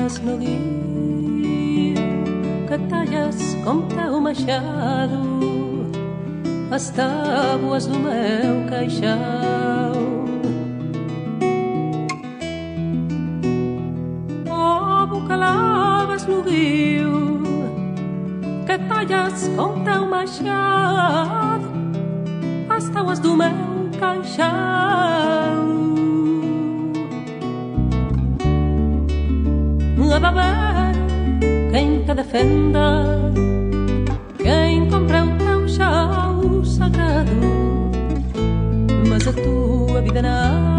lavas no rio, que tallas com teu machado as tábuas do meu caixão. Como que lavas no rio, que tallas com teu machado as tábuas do meu caixão. A ver quem te defenda, quem compra o teu chão sagrado, mas a tua vida não